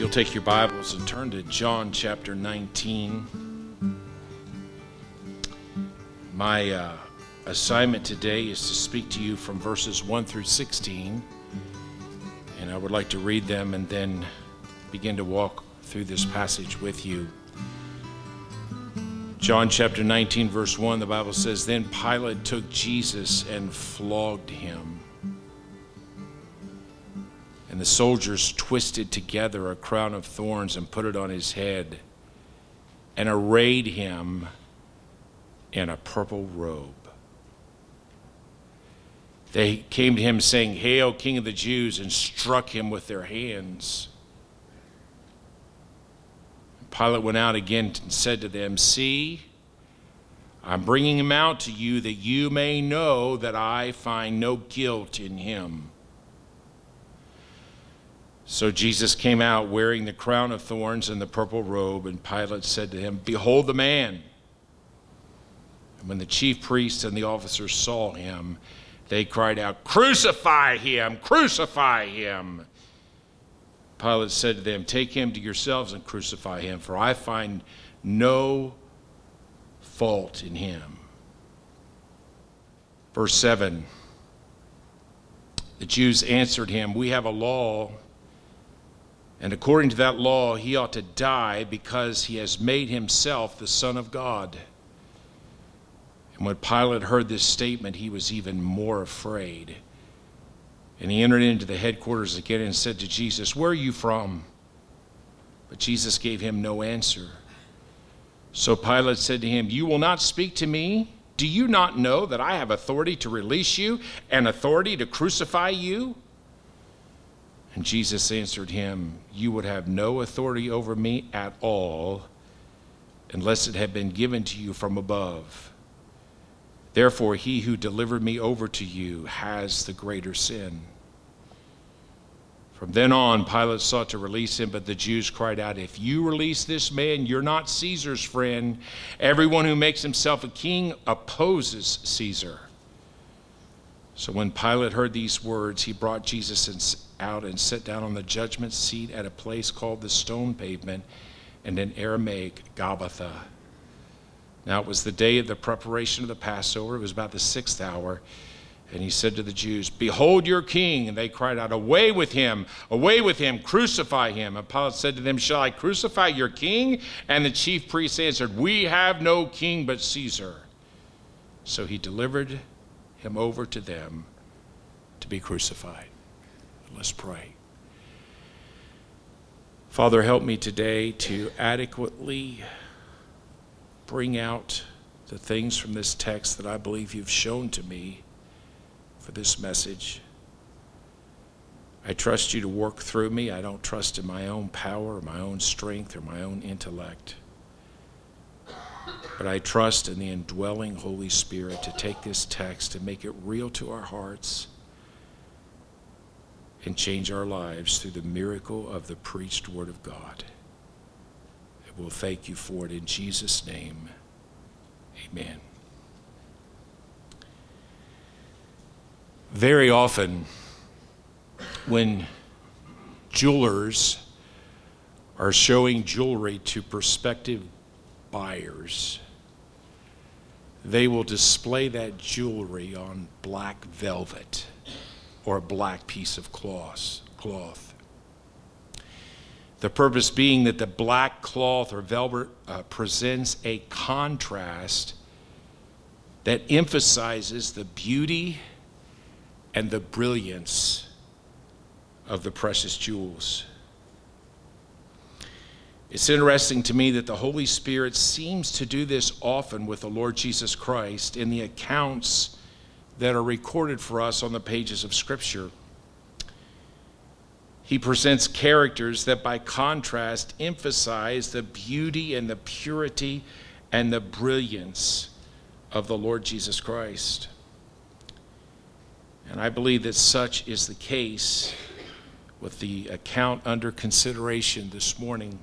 You'll take your Bibles and turn to John chapter 19. My assignment today is to speak to you from verses 1 through 16, and I would like to read them and then begin to walk through this passage with you. John chapter 19, verse 1, the Bible says, "Then Pilate took Jesus and flogged him. And the soldiers twisted together a crown of thorns and put it on his head and arrayed him in a purple robe. They came to him saying, 'Hail, King of the Jews,' and struck him with their hands. Pilate went out again and said to them, 'See, I'm bringing him out to you that you may know that I find no guilt in him.' So Jesus came out wearing the crown of thorns and the purple robe, and Pilate said to him, 'Behold the man.' And when the chief priests and the officers saw him, they cried out, 'Crucify him! Crucify him!' Pilate said to them, 'Take him to yourselves and crucify him, for I find no fault in him.'" Verse 7, the Jews answered him, "We have a law, and according to that law, he ought to die because he has made himself the Son of God." And when Pilate heard this statement, he was even more afraid. And he entered into the headquarters again and said to Jesus, "Where are you from?" But Jesus gave him no answer. So Pilate said to him, "You will not speak to me? Do you not know that I have authority to release you and authority to crucify you?" And Jesus answered him, "You would have no authority over me at all unless it had been given to you from above. Therefore, he who delivered me over to you has the greater sin." From then on, Pilate sought to release him, but the Jews cried out, "If you release this man, you're not Caesar's friend. Everyone who makes himself a king opposes Caesar." So when Pilate heard these words, he brought Jesus out and sat down on the judgment seat at a place called the Stone Pavement, and in Aramaic, Gabbatha. Now it was the day of the preparation of the Passover. It was about the 6th hour. And he said to the Jews, "Behold your king." And they cried out, "Away with him! Away with him! Crucify him!" And Pilate said to them, "Shall I crucify your king?" And the chief priests answered, "We have no king but Caesar." So he delivered him over to them to be crucified. Let's pray. Father, help me today to adequately bring out the things from this text that I believe you've shown to me for this message. I trust you to work through me. I don't trust in my own power or my own strength or my own intellect. But I trust in the indwelling Holy Spirit to take this text and make it real to our hearts and change our lives through the miracle of the preached word of God. And we'll thank you for it in Jesus' name. Amen. Very often, when jewelers are showing jewelry to prospective buyers, they will display that jewelry on black velvet or a black piece of cloth. The purpose being that the black cloth or velvet presents a contrast that emphasizes the beauty and the brilliance of the precious jewels. It's interesting to me that the Holy Spirit seems to do this often with the Lord Jesus Christ in the accounts that are recorded for us on the pages of Scripture. He presents characters that by contrast emphasize the beauty and the purity and the brilliance of the Lord Jesus Christ. And I believe that such is the case with the account under consideration this morning.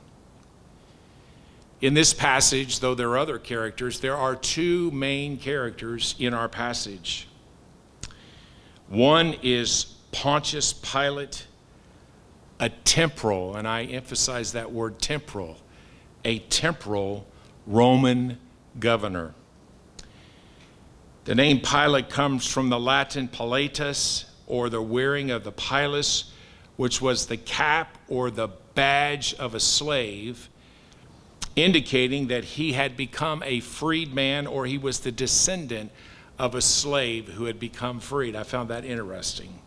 In this passage, though there are other characters, there are two main characters in our passage. One is Pontius Pilate, a temporal, and I emphasize that word temporal, a temporal Roman governor. The name Pilate comes from the Latin pilatus, or the wearing of the pilus, which was the cap or the badge of a slave, indicating that he had become a freedman, or he was the descendant of a slave who had become freed. I found that interesting.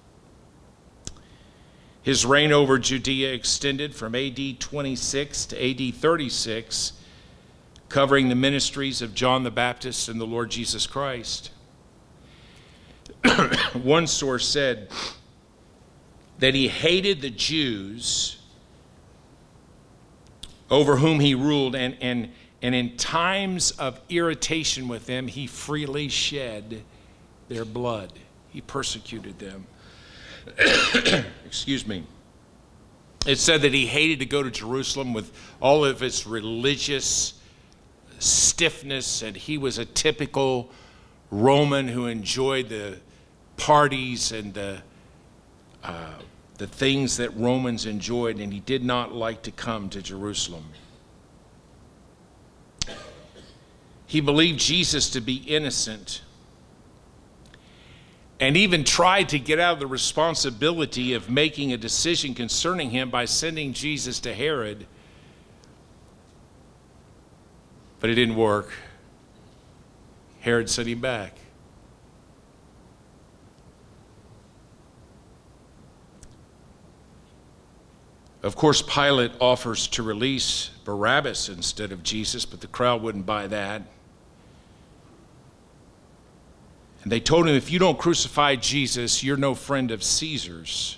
His reign over Judea extended from AD 26 to AD 36, covering the ministries of John the Baptist and the Lord Jesus Christ. One source said that he hated the Jews over whom he ruled, and in times of irritation with them, he freely shed their blood. He persecuted them. Excuse me. It said that he hated to go to Jerusalem with all of its religious stiffness, and he was a typical Roman who enjoyed the parties and the things that Romans enjoyed, and he did not like to come to Jerusalem. He believed Jesus to be innocent, and even tried to get out of the responsibility of making a decision concerning him by sending Jesus to Herod. But it didn't work. Herod sent him back. Of course, Pilate offers to release Barabbas instead of Jesus, but the crowd wouldn't buy that. And they told him, if you don't crucify Jesus, you're no friend of Caesar's.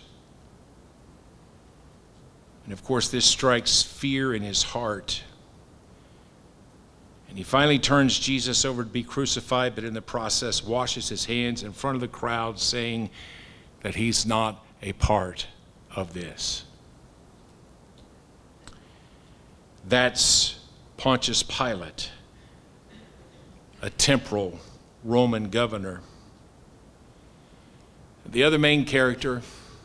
And of course, this strikes fear in his heart. And he finally turns Jesus over to be crucified, but in the process washes his hands in front of the crowd, saying that he's not a part of this. That's Pontius Pilate, a temporal Roman governor. The other main character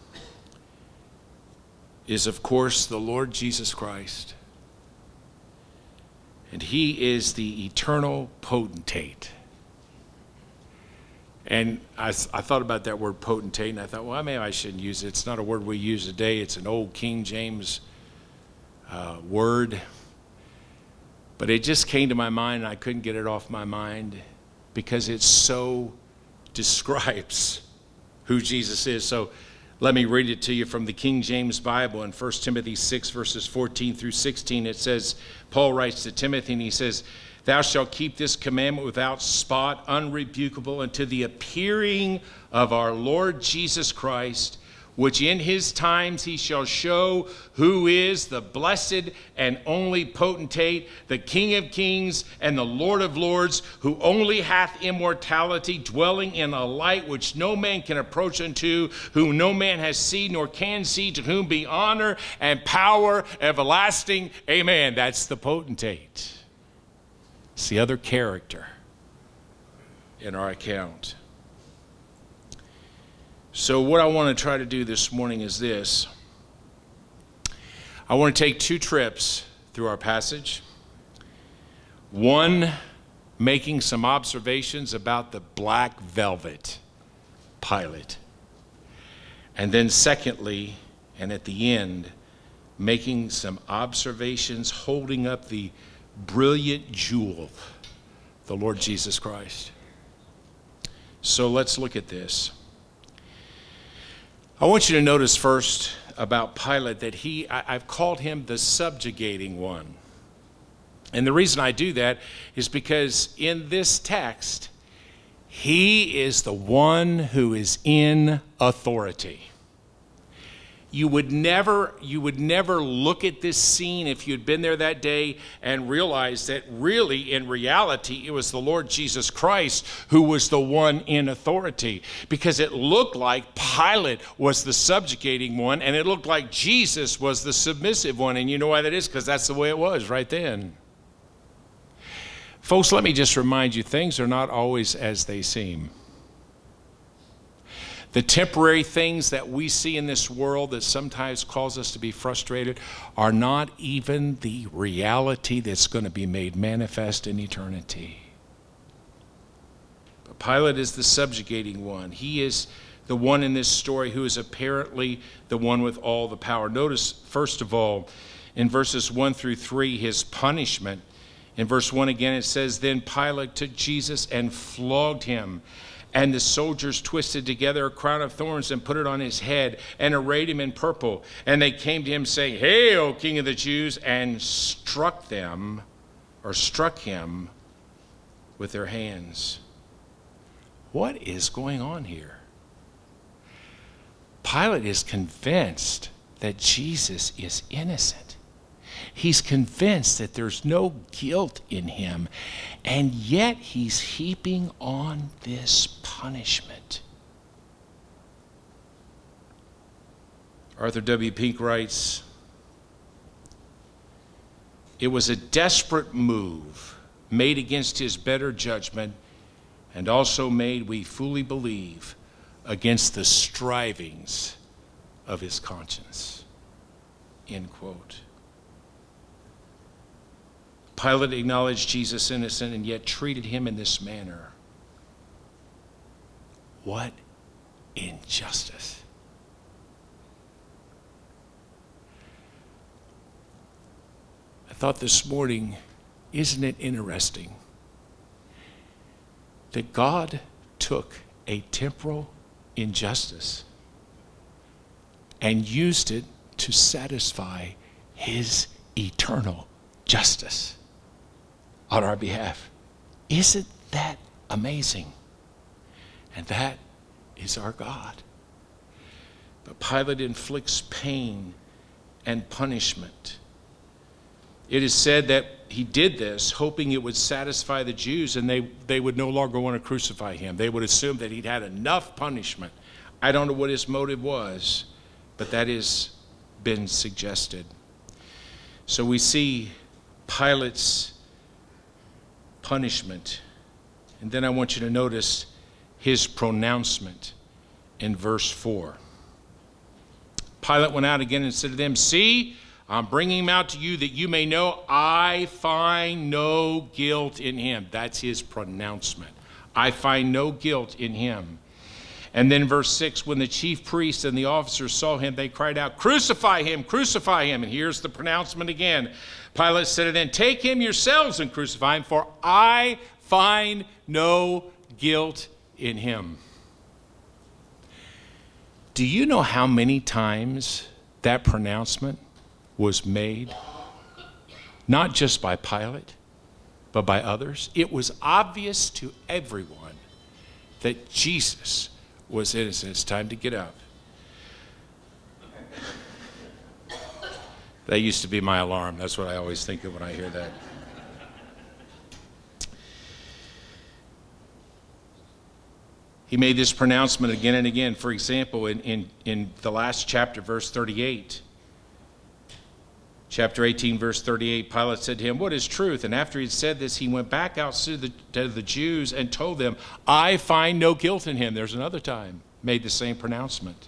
is, of course, the Lord Jesus Christ. And he is the eternal potentate. And I thought about that word potentate, and I thought, well, maybe I shouldn't use it. It's not a word we use today. It's an old King James word. But it just came to my mind, and I couldn't get it off my mind, because it so describes who Jesus is. So let me read it to you from the King James Bible. In 1 Timothy 6, verses 14 through 16, it says, Paul writes to Timothy, and he says, "Thou shalt keep this commandment without spot, unrebukable, unto the appearing of our Lord Jesus Christ, which in his times he shall show who is the blessed and only potentate, the King of kings and the Lord of lords, who only hath immortality, dwelling in a light which no man can approach unto, whom no man has seen nor can see, to whom be honor and power everlasting. Amen." That's the potentate. It's the other character in our account. So what I want to try to do this morning is this. I want to take two trips through our passage. One, making some observations about the black velvet Pilate. And then secondly, and at the end, making some observations holding up the brilliant jewel, the Lord Jesus Christ. So let's look at this. I want you to notice first about Pilate that I've called him the subjugating one. And the reason I do that is because in this text, he is the one who is in authority. You would never look at this scene if you'd been there that day and realize that really, in reality, it was the Lord Jesus Christ who was the one in authority. Because it looked like Pilate was the subjugating one, and it looked like Jesus was the submissive one. And you know why that is? Because that's the way it was right then. Folks, let me just remind you, things are not always as they seem. The temporary things that we see in this world that sometimes cause us to be frustrated are not even the reality that's going to be made manifest in eternity. But Pilate is the subjugating one. He is the one in this story who is apparently the one with all the power. Notice, first of all, in verses 1 through 3, his punishment. In verse 1 again, it says, "Then Pilate took Jesus and flogged him. And the soldiers twisted together a crown of thorns and put it on his head and arrayed him in purple. And they came to him saying, 'Hail, King of the Jews!' and struck him with their hands." What is going on here? Pilate is convinced that Jesus is innocent. He's convinced that there's no guilt in him, and yet he's heaping on this punishment. Arthur W. Pink writes, "It was a desperate move made against his better judgment, and also made, we fully believe, against the strivings of his conscience." End quote. Pilate acknowledged Jesus innocent and yet treated him in this manner. What injustice. I thought this morning, isn't it interesting that God took a temporal injustice and used it to satisfy his eternal justice on our behalf? Isn't that amazing? And that is our God. But Pilate inflicts pain and punishment. It is said that he did this hoping it would satisfy the Jews and they would no longer want to crucify him. They would assume that he'd had enough punishment. I don't know what his motive was, but that has been suggested. So we see Pilate's punishment. And then I want you to notice his pronouncement in verse 4. Pilate went out again and said to them, "See, I'm bringing him out to you that you may know I find no guilt in him." That's his pronouncement. I find no guilt in him. And then verse 6, when the chief priests and the officers saw him, they cried out, "Crucify him, crucify him." And here's the pronouncement again. Pilate said to them, "Take him yourselves and crucify him, for I find no guilt in him." Do you know how many times that pronouncement was made? Not just by Pilate, but by others. It was obvious to everyone that Jesus was innocent. It's time to get up. That used to be my alarm. That's what I always think of when I hear that. He made this pronouncement again and again. For example, in the last chapter, verse 38, chapter 18, verse 38, Pilate said to him, "What is truth?" And after he had said this, he went back out to the Jews and told them, "I find no guilt in him." There's another time, made the same pronouncement.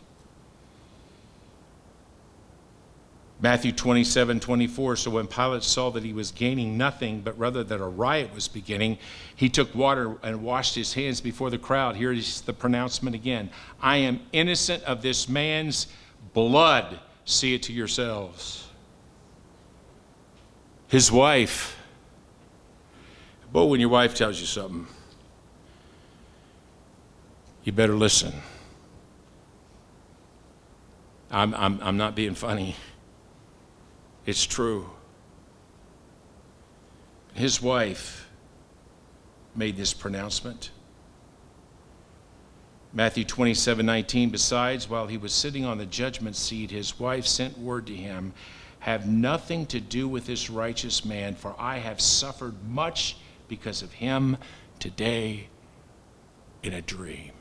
Matthew 27:24, so when Pilate saw that he was gaining nothing, but rather that a riot was beginning, he took water and washed his hands before the crowd. Here is the pronouncement again. "I am innocent of this man's blood. See it to yourselves." His wife. Boy, when your wife tells you something, you better listen. I'm not being funny. It's true. His wife made this pronouncement. Matthew 27:19, besides, while he was sitting on the judgment seat, his wife sent word to him, "Have nothing to do with this righteous man, for I have suffered much because of him today in a dream."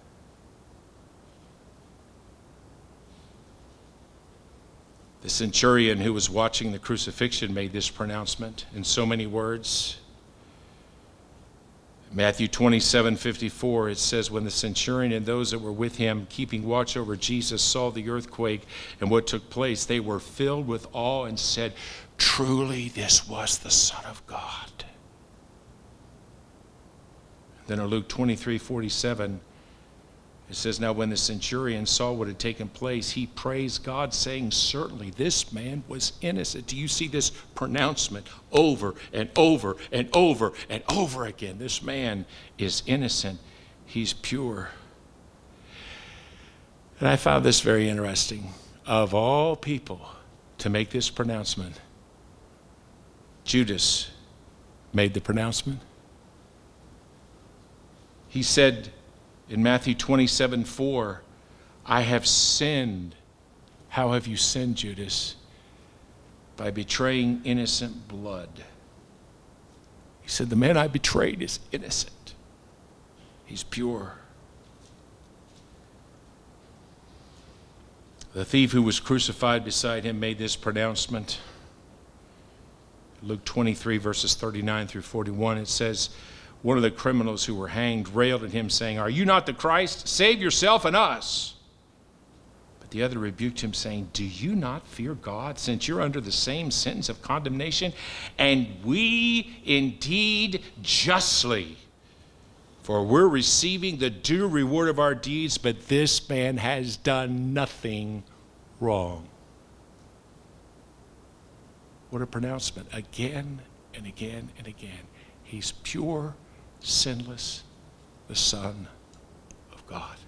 The centurion who was watching the crucifixion made this pronouncement in so many words. Matthew 27:54, it says, when the centurion and those that were with him keeping watch over Jesus saw the earthquake and what took place, they were filled with awe and said, truly this was the Son of God. Then in Luke 23:47, it says, now when the centurion saw what had taken place, he praised God, saying, certainly this man was innocent. Do you see this pronouncement over and over and over and over again? This man is innocent. He's pure. And I found this very interesting. Of all people to make this pronouncement, Judas made the pronouncement. He said, in Matthew 27:4, I have sinned. How have you sinned, Judas? By betraying innocent blood. He said, the man I betrayed is innocent. He's pure. The thief who was crucified beside him made this pronouncement. Luke 23, verses 39 through 41, it says, one of the criminals who were hanged railed at him, saying, are you not the Christ? Save yourself and us. But the other rebuked him, saying, do you not fear God, since you're under the same sentence of condemnation? And we indeed justly, for we're receiving the due reward of our deeds, but this man has done nothing wrong. What a pronouncement. Again and again and again. He's pure, sinless, the Son of God.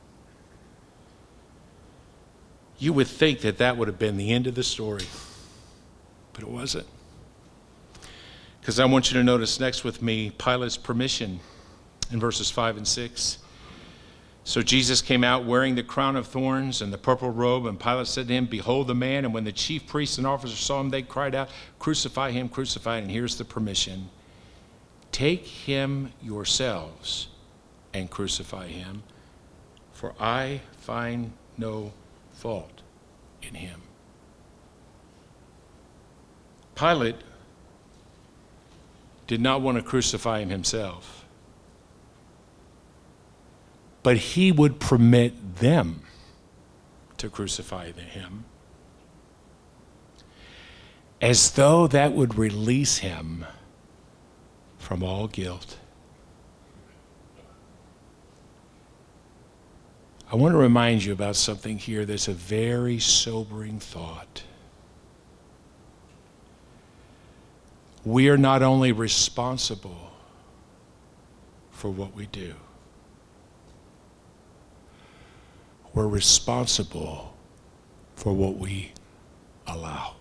You would think that that would have been the end of the story, but it wasn't. Because I want you to notice next with me Pilate's permission in verses 5 and 6. So Jesus came out wearing the crown of thorns and the purple robe, and Pilate said to him, behold the man. And when the chief priests and officers saw him, they cried out, crucify him, crucify him. And here's the permission. Take him yourselves and crucify him, for I find no fault in him. Pilate did not want to crucify him himself, but he would permit them to crucify him, as though that would release him from all guilt. I want to remind you about something here that's a very sobering thought. We are not only responsible for what we do, we're responsible for what we allow.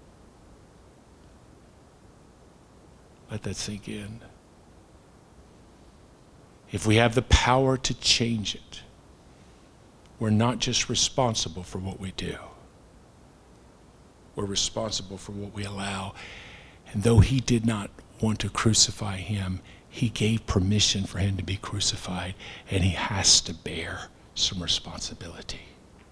Let that sink in. If we have the power to change it, we're not just responsible for what we do. We're responsible for what we allow. And though he did not want to crucify him, he gave permission for him to be crucified, and he has to bear some responsibility.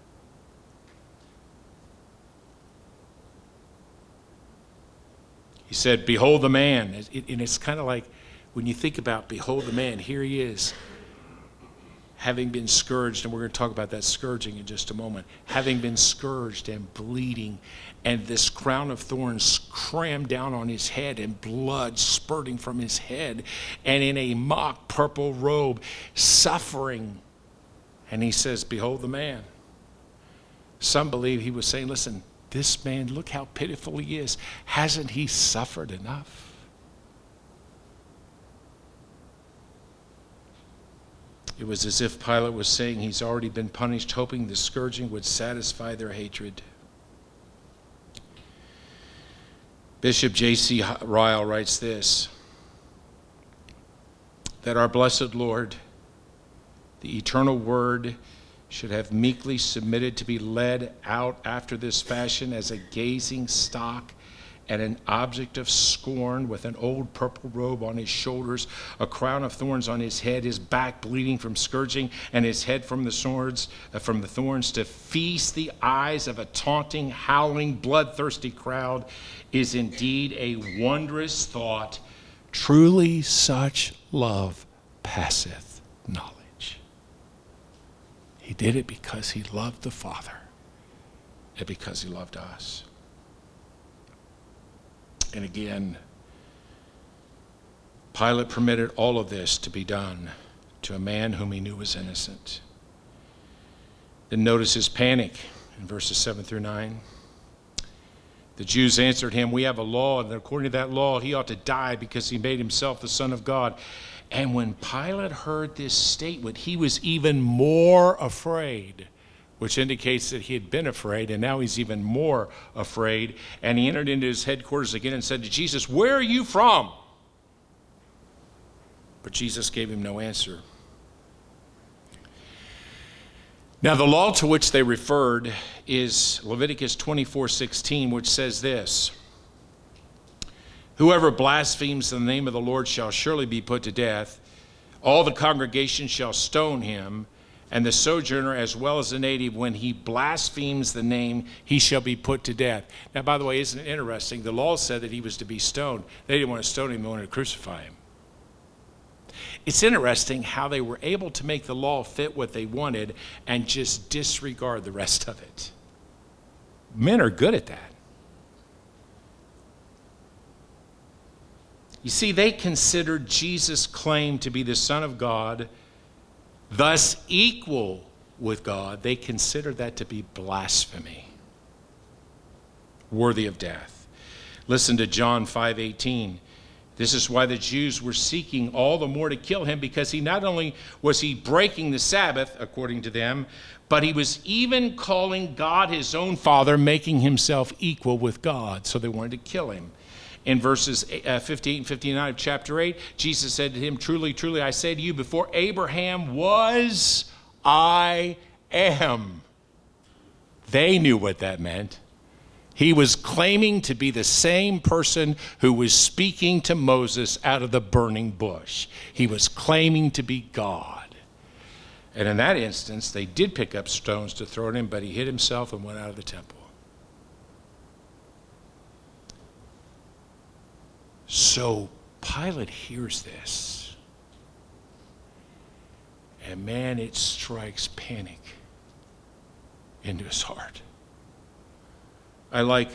He said, behold the man. And it's kind of like when you think about behold the man, here he is, having been scourged, and we're going to talk about that scourging in just a moment, having been scourged and bleeding, and this crown of thorns crammed down on his head and blood spurting from his head, and in a mock purple robe, suffering. And he says, behold the man. Some believe he was saying, listen, this man, look how pitiful he is. Hasn't he suffered enough? It was as if Pilate was saying he's already been punished, hoping the scourging would satisfy their hatred. Bishop J.C. Ryle writes this, that our blessed Lord, the eternal Word, should have meekly submitted to be led out after this fashion as a gazing stock and an object of scorn, with an old purple robe on his shoulders, a crown of thorns on his head, his back bleeding from scourging, and his head from the thorns, to feast the eyes of a taunting, howling, bloodthirsty crowd, is indeed a wondrous thought. Truly such love passeth knowledge. He did it because he loved the Father and because he loved us. And again, Pilate permitted all of this to be done to a man whom he knew was innocent. Then notice his panic in verses 7 through 9. The Jews answered him, we have a law, and according to that law, he ought to die because he made himself the Son of God. And when Pilate heard this statement, he was even more afraid, which indicates that he had been afraid, and now he's even more afraid. And he entered into his headquarters again and said to Jesus, where are you from? But Jesus gave him no answer. Now, the law to which they referred is Leviticus 24:16, which says this: whoever blasphemes the name of the Lord shall surely be put to death. All the congregation shall stone him, and the sojourner as well as the native, when he blasphemes the name, he shall be put to death. Now, by the way, isn't it interesting? The law said that he was to be stoned. They didn't want to stone him, they wanted to crucify him. It's interesting how they were able to make the law fit what they wanted and just disregard the rest of it. Men are good at that. You see, they considered Jesus' claim to be the Son of God, thus equal with God. They considered that to be blasphemy, worthy of death. Listen to John 5:18. This is why the Jews were seeking all the more to kill him, because he not only was he breaking the Sabbath, according to them, but he was even calling God his own Father, making himself equal with God. So they wanted to kill him. In verses 58 and 59 of chapter 8, Jesus said to him, truly, truly, I say to you, before Abraham was, I am. They knew what that meant. He was claiming to be the same person who was speaking to Moses out of the burning bush. He was claiming to be God. And in that instance, they did pick up stones to throw at him, but he hid himself and went out of the temple. So Pilate hears this. And man, it strikes panic into his heart. I like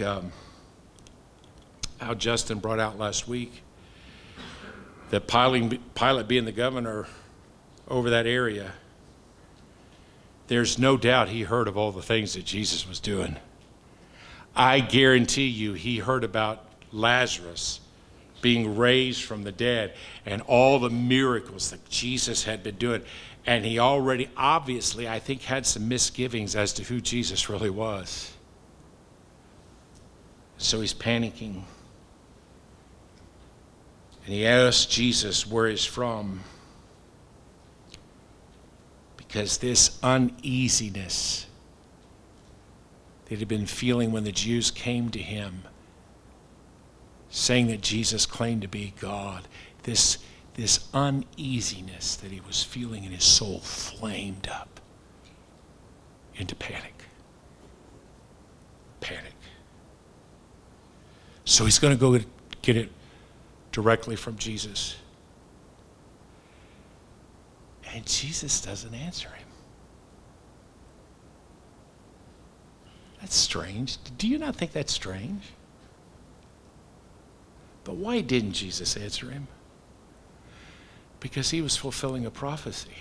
how Justin brought out last week that Pilate being the governor over that area, there's no doubt he heard of all the things that Jesus was doing. I guarantee you he heard about Lazarus being raised from the dead and all the miracles that Jesus had been doing. And he already, obviously, I think, had some misgivings as to who Jesus really was. So he's panicking. And he asks Jesus where he's from, because this uneasiness that he'd been feeling when the Jews came to him, saying that Jesus claimed to be God, this uneasiness that he was feeling in his soul flamed up into panic. Panic. So he's going to go get it directly from Jesus. And Jesus doesn't answer him. That's strange. Do you not think that's strange? But why didn't Jesus answer him? Because he was fulfilling a prophecy.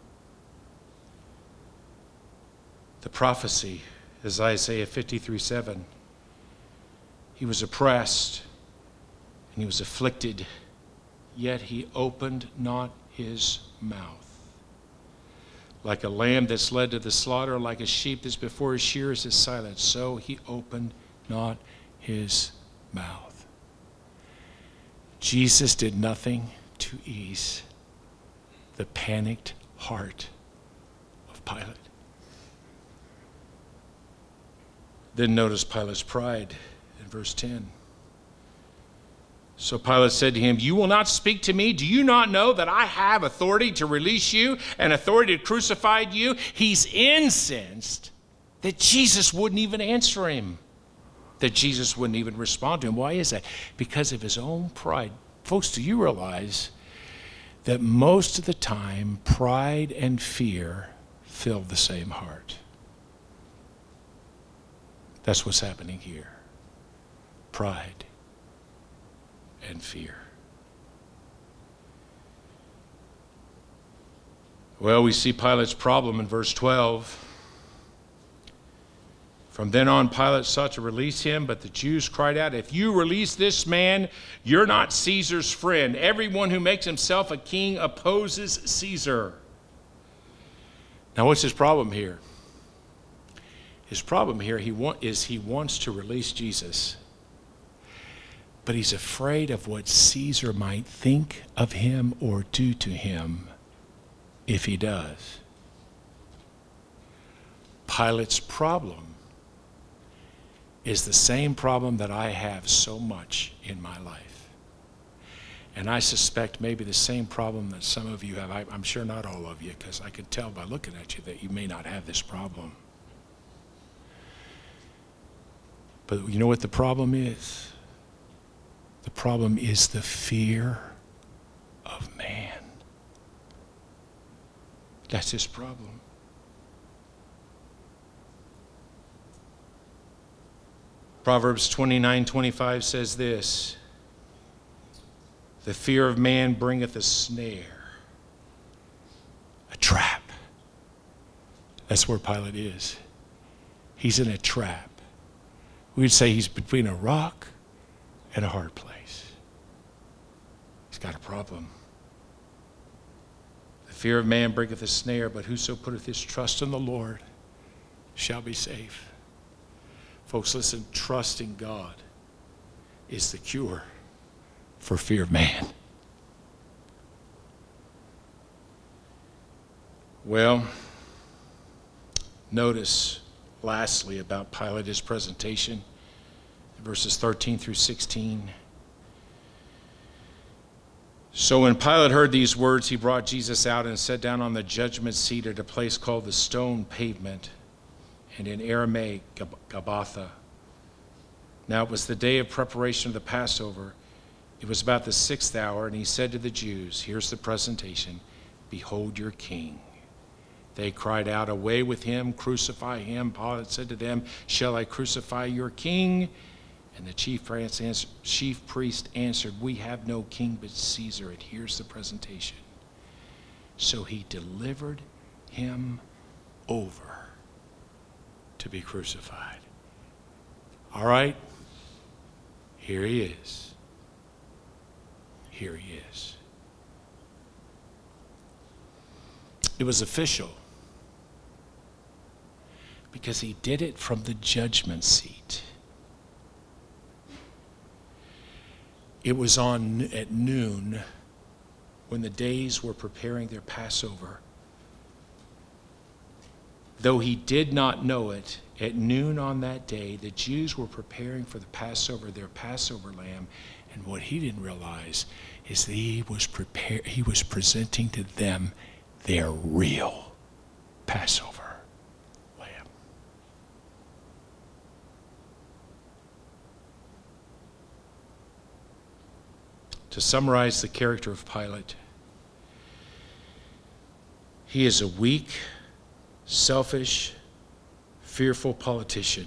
The prophecy is Isaiah 53:7. He was oppressed and he was afflicted, yet he opened not his mouth. Like a lamb that's led to the slaughter, like a sheep that's before his shearers is silent, so he opened not his mouth. Jesus did nothing to ease the panicked heart of Pilate. Then notice Pilate's pride in verse 10. So Pilate said to him, you will not speak to me? Do you not know that I have authority to release you and authority to crucify you? He's incensed that Jesus wouldn't even answer him, that Jesus wouldn't even respond to him. Why is that? Because of his own pride. Folks, do you realize that most of the time pride and fear fill the same heart. That's what's happening here. Pride and fear. Well, we see Pilate's problem in verse 12. From then on, Pilate sought to release him, but the Jews cried out, "If you release this man, you're not Caesar's friend. Everyone who makes himself a king opposes Caesar." Now, what's his problem here? His problem here is he wants to release Jesus, but he's afraid of what Caesar might think of him or do to him if he does. Pilate's problem is the same problem that I have so much in my life. And I suspect maybe the same problem that some of you have. I'm sure not all of you, because I can tell by looking at you that you may not have this problem. But you know what the problem is? The problem is the fear of man. That's his problem. Proverbs 29:25 says this: "The fear of man bringeth a snare," a trap. That's where Pilate is. He's in a trap. We'd say he's between a rock and a hard place. He's got a problem. The fear of man bringeth a snare, but whoso putteth his trust in the Lord shall be safe. Folks, listen, trusting God is the cure for fear of man. Well, notice lastly about Pilate's presentation, verses 13 through 16. "So when Pilate heard these words, he brought Jesus out and sat down on the judgment seat at a place called the Stone Pavement, and in Aramaic, Gabbatha. Now it was the day of preparation of the Passover. It was about the 6th hour, and he said to the Jews," here's the presentation, "Behold your king." They cried out, "Away with him, crucify him." Pilate said to them, "Shall I crucify your king?" And the chief priest answered, "We have no king but Caesar." And here's the presentation. So he delivered him over to be crucified. All right, here he is. Here he is. It was official because he did it from the judgment seat. It was on at noon when the days were preparing their Passover. Though he did not know it, at noon on that day, the Jews were preparing for the Passover, their Passover lamb, and what he didn't realize is that he was presenting to them their real Passover lamb. To summarize the character of Pilate, he is a weak, selfish, fearful politician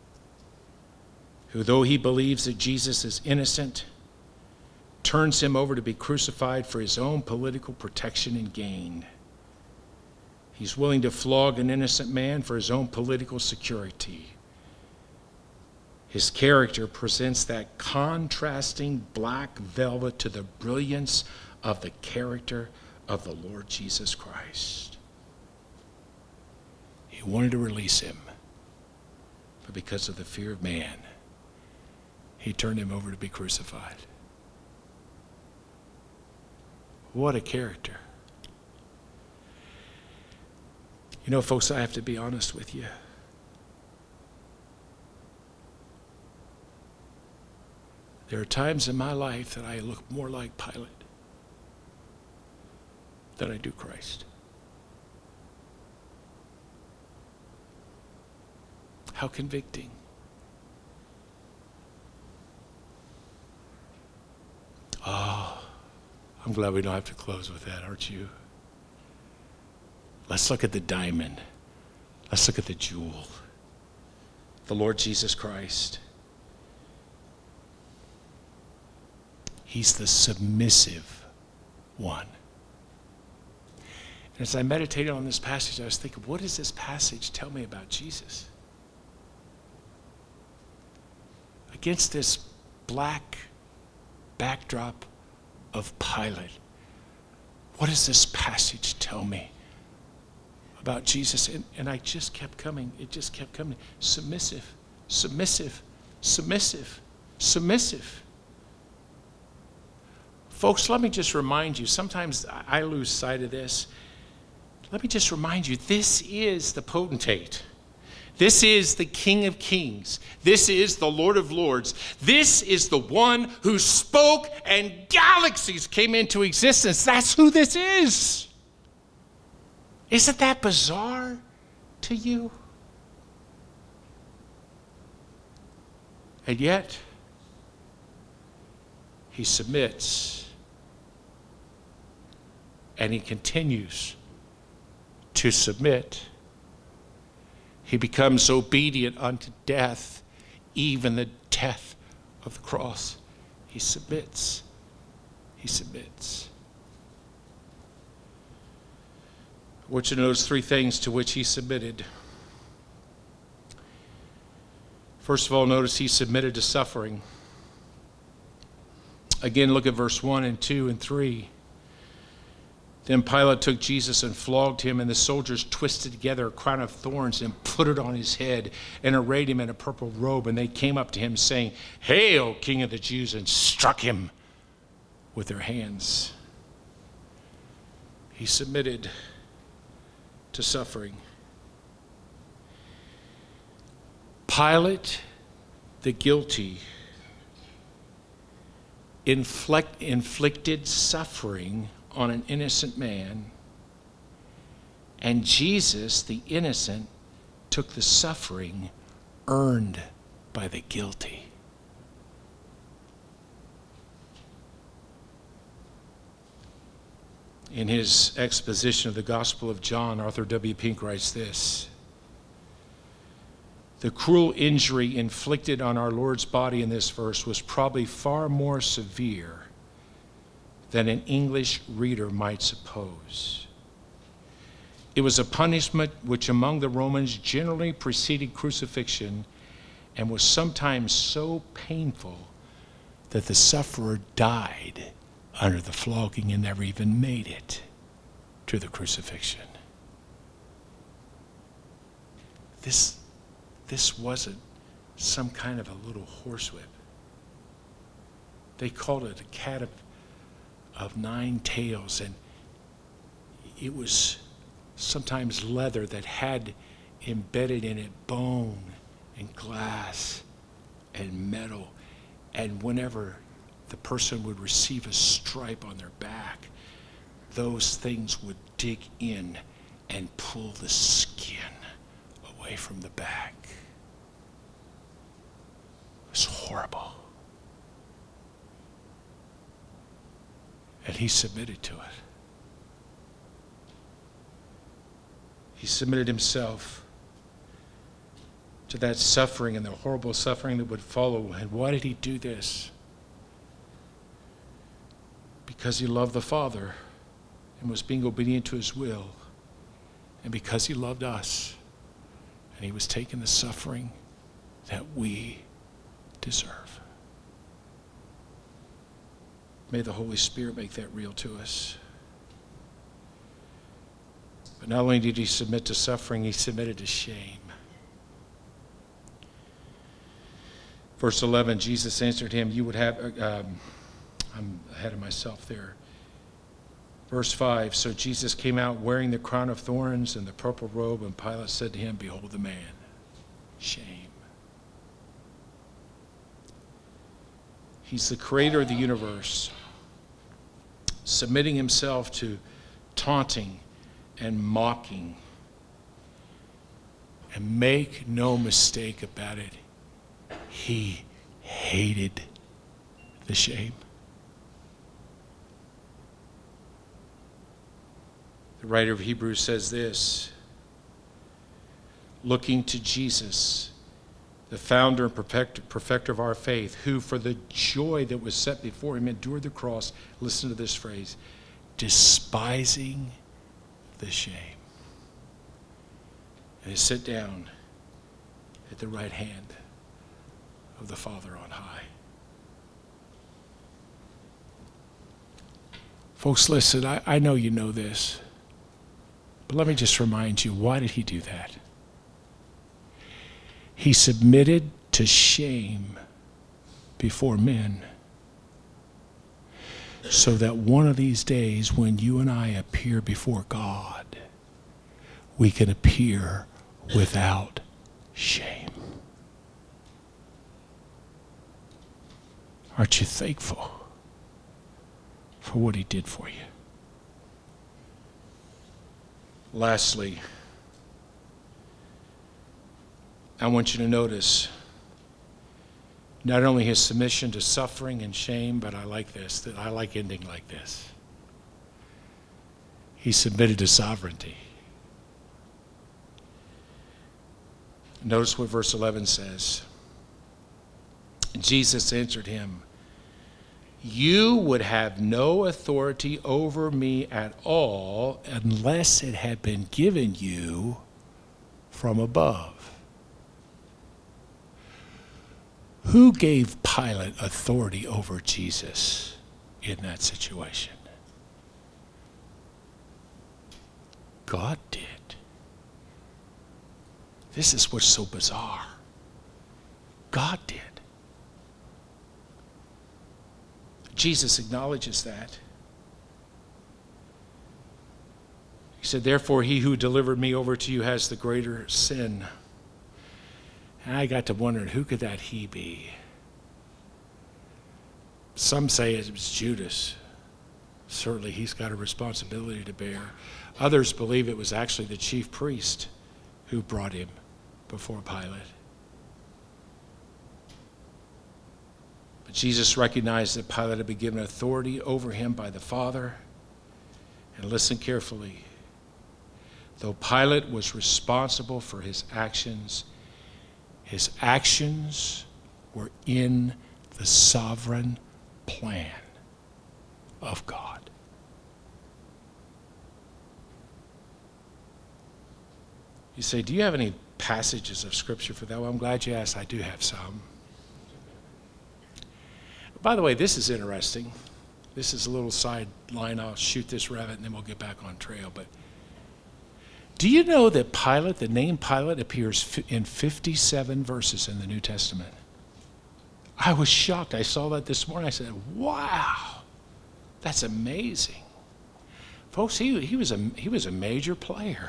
who, though he believes that Jesus is innocent, turns him over to be crucified for his own political protection and gain. He's willing to flog an innocent man for his own political security. His character presents that contrasting black velvet to the brilliance of the character of the Lord Jesus Christ. He wanted to release him, but because of the fear of man, he turned him over to be crucified. What a character. You know, folks, I have to be honest with you. There are times in my life that I look more like Pilate than I do Christ. How convicting. Oh, I'm glad we don't have to close with that, aren't you? Let's look at the diamond. Let's look at the jewel. The Lord Jesus Christ. He's the submissive one. And as I meditated on this passage, I was thinking, what does this passage tell me about Jesus? Against this black backdrop of Pilate, what does this passage tell me about Jesus? And I just kept coming. It just kept coming. Submissive, submissive, submissive, submissive. Folks, let me just remind you, sometimes I lose sight of this. Let me just remind you, this is the potentate. This is the King of Kings. This is the Lord of Lords. This is the one who spoke and galaxies came into existence. That's who this is. Isn't that bizarre to you? And yet, he submits and he continues to submit. He becomes obedient unto death, even the death of the cross. He submits. He submits. I want you to notice three things to which he submitted. First of all, notice he submitted to suffering. Again, look at verse 1 and 2 and 3. Then Pilate took Jesus and flogged him, and the soldiers twisted together a crown of thorns and put it on his head and arrayed him in a purple robe. And they came up to him saying, "Hail, King of the Jews," and struck him with their hands. He submitted to suffering. Pilate, the guilty, inflicted suffering on an innocent man, and Jesus, the innocent, took the suffering earned by the guilty. In his exposition of the Gospel of John, Arthur W. Pink writes this: the cruel injury inflicted on our Lord's body in this verse was probably far more severe than an English reader might suppose. It was a punishment which among the Romans generally preceded crucifixion and was sometimes so painful that the sufferer died under the flogging and never even made it to the crucifixion. This wasn't some kind of a little horsewhip. They called it a cat of nine tails, and it was sometimes leather that had embedded in it bone and glass and metal. And whenever the person would receive a stripe on their back, those things would dig in and pull the skin away from the back. It was horrible. And he submitted to it. He submitted himself to that suffering and the horrible suffering that would follow. And why did he do this? Because he loved the Father and was being obedient to his will, and because he loved us, and he was taking the suffering that we deserve. May the Holy Spirit make that real to us. But not only did he submit to suffering, he submitted to shame. Verse 11, Jesus answered him, you would have, I'm ahead of myself there. Verse 5, so Jesus came out wearing the crown of thorns and the purple robe, and Pilate said to him, behold the man. Shame. He's the creator of the universe, submitting himself to taunting and mocking. And make no mistake about it, he hated the shame. The writer of Hebrews says this, looking to Jesus, the founder and perfecter of our faith, who for the joy that was set before him endured the cross, listen to this phrase, despising the shame. And he sit down at the right hand of the Father on high. Folks, listen, I know you know this, but let me just remind you, why did he do that? He submitted to shame before men so that one of these days when you and I appear before God, we can appear without shame. Aren't you thankful for what he did for you? Lastly, I want you to notice not only his submission to suffering and shame, but I like this, that I like ending like this. He submitted to sovereignty. Notice what verse 11 says. Jesus answered him, "You would have no authority over me at all unless it had been given you from above." Who gave Pilate authority over Jesus in that situation? God did. This is what's so bizarre. God did. Jesus acknowledges that. He said, "Therefore he who delivered me over to you has the greater sin." And I got to wondering, who could that he be? Some say it was Judas. Certainly he's got a responsibility to bear. Others believe it was actually the chief priest who brought him before Pilate. But Jesus recognized that Pilate had been given authority over him by the Father. And listen carefully. Though Pilate was responsible for his actions were in the sovereign plan of God. You say, do you have any passages of Scripture for that? Well, I'm glad you asked. I do have some. By the way, this is interesting. This is a little sideline. I'll shoot this rabbit and then we'll get back on trail. But do you know that Pilate, the name Pilate, appears in 57 verses in the New Testament? I was shocked. I saw that this morning. I said, wow, that's amazing. Folks, he was a major player.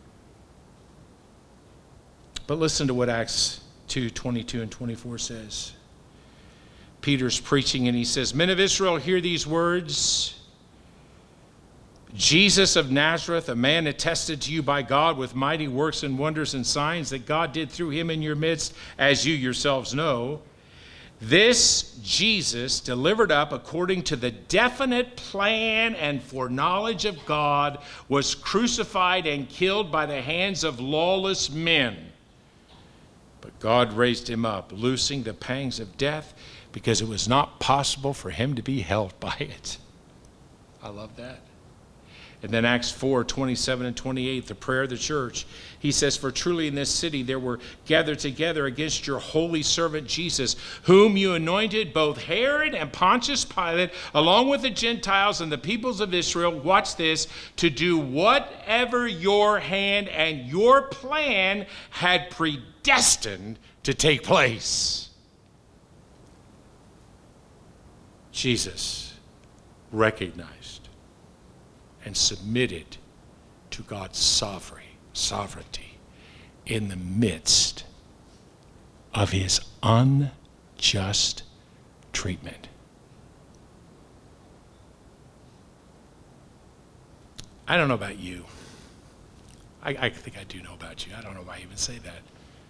But listen to what Acts 2:22 and 24 says. Peter's preaching and he says, "Men of Israel, hear these words. Jesus of Nazareth, a man attested to you by God with mighty works and wonders and signs that God did through him in your midst, as you yourselves know. This Jesus, delivered up according to the definite plan and foreknowledge of God, was crucified and killed by the hands of lawless men. But God raised him up, loosing the pangs of death, because it was not possible for him to be held by it." I love that. And then Acts 4:27 and 28, the prayer of the church. He says, "For truly in this city there were gathered together against your holy servant Jesus, whom you anointed, both Herod and Pontius Pilate, along with the Gentiles and the peoples of Israel," watch this, "to do whatever your hand and your plan had predestined to take place." Jesus recognized and submitted to God's sovereignty in the midst of his unjust treatment. I don't know about you. I think I do know about you. I don't know why I even say that.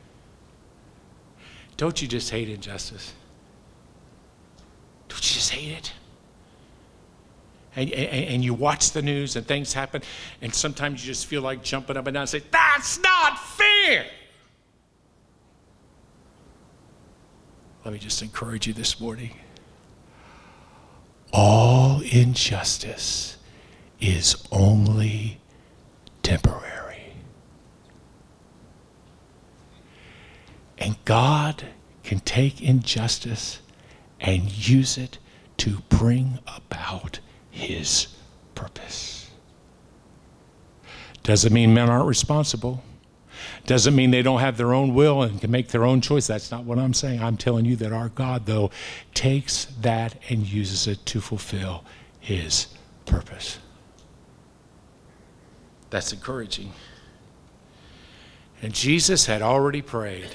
Don't you just hate injustice? Don't you just hate it? and you watch the news and things happen, and sometimes you just feel like jumping up and down and say, that's not fair. Let me just encourage you this morning. All injustice is only temporary. And God can take injustice and use it to bring about his purpose. Doesn't mean men aren't responsible. Doesn't mean they don't have their own will and can make their own choice. That's not what I'm saying. I'm telling you that our God, though, takes that and uses it to fulfill his purpose. That's encouraging. And Jesus had already prayed,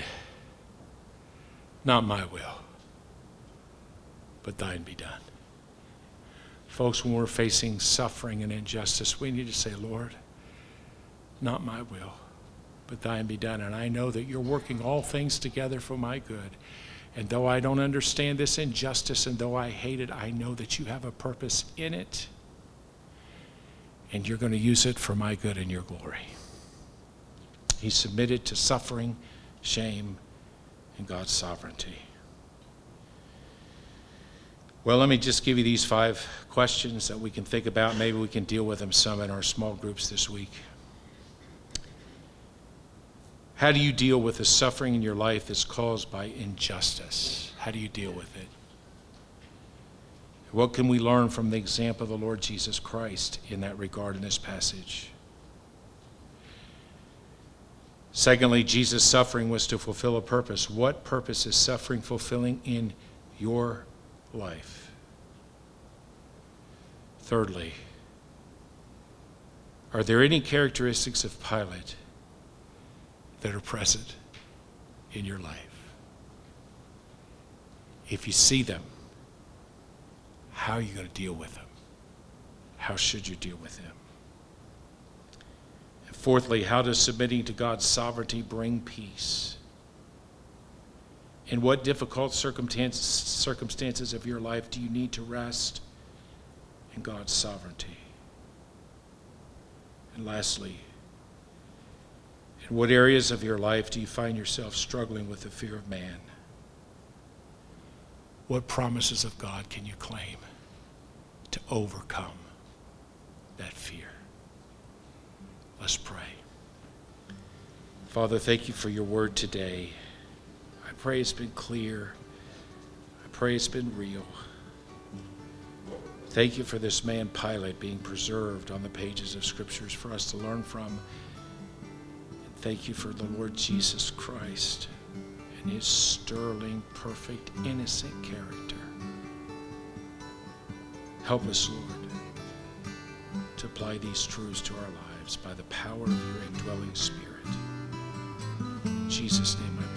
not my will, but thine be done. Folks, when we're facing suffering and injustice, we need to say, Lord, not my will, but thine be done. And I know that you're working all things together for my good. And though I don't understand this injustice, and though I hate it, I know that you have a purpose in it. And you're going to use it for my good and your glory. He submitted to suffering, shame, and God's sovereignty. Well, let me just give you these 5 questions that we can think about. Maybe we can deal with them some in our small groups this week. How do you deal with the suffering in your life that's caused by injustice? How do you deal with it? What can we learn from the example of the Lord Jesus Christ in that regard in this passage? Secondly, Jesus' suffering was to fulfill a purpose. What purpose is suffering fulfilling in your life? Thirdly, are there any characteristics of Pilate that are present in your life? If you see them, how are you going to deal with them? How should you deal with them? And fourthly, how does submitting to God's sovereignty bring peace? In what difficult circumstances of your life do you need to rest in God's sovereignty? And lastly, in what areas of your life do you find yourself struggling with the fear of man? What promises of God can you claim to overcome that fear? Let's pray. Father, thank you for your word today. I pray it's been clear. I pray it's been real. Thank you for this man Pilate being preserved on the pages of scriptures for us to learn from. And thank you for the Lord Jesus Christ and his sterling, perfect, innocent character. Help us, Lord, to apply these truths to our lives by the power of your indwelling Spirit. In Jesus' name I